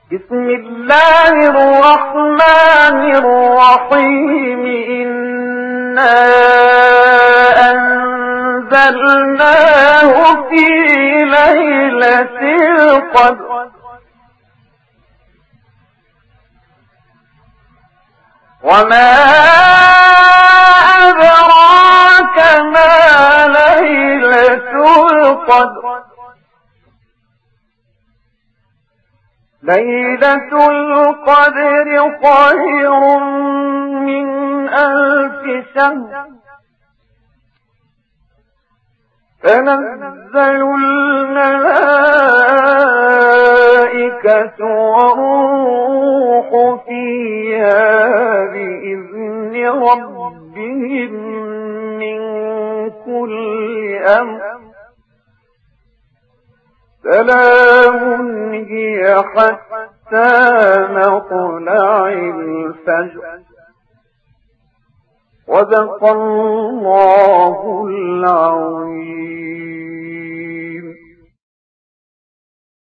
بسم الله الرحمن الرحيم إنا أنزلناه في ليلة القدر وما أدراك ما ليلة القدر ليلة القدر خير من 1000 شهر تنزل الملائكة والروح فيها بإذن ربهم من كل أمر سلام هي حتى مطلع الفجر صدق الله العظيم.